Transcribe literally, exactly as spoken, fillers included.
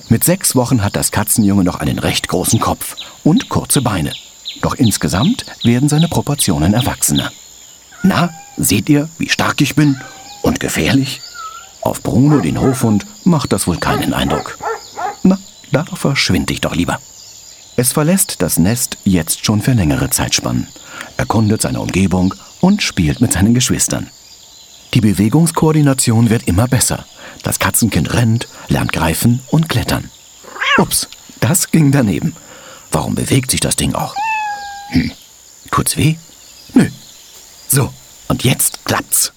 Mit sechs Wochen hat das Katzenjunge noch einen recht großen Kopf und kurze Beine. Doch insgesamt werden seine Proportionen erwachsener. Na, seht ihr, wie stark ich bin? Und gefährlich? Auf Bruno, den Hofhund, macht das wohl keinen Eindruck. Na, da verschwinde ich doch lieber. Es verlässt das Nest jetzt schon für längere Zeitspannen, erkundet seine Umgebung und spielt mit seinen Geschwistern. Die Bewegungskoordination wird immer besser. Das Katzenkind rennt, lernt greifen und klettern. Ups, das ging daneben. Warum bewegt sich das Ding auch? Hm, tut's weh? Nö. So, und jetzt klappt's.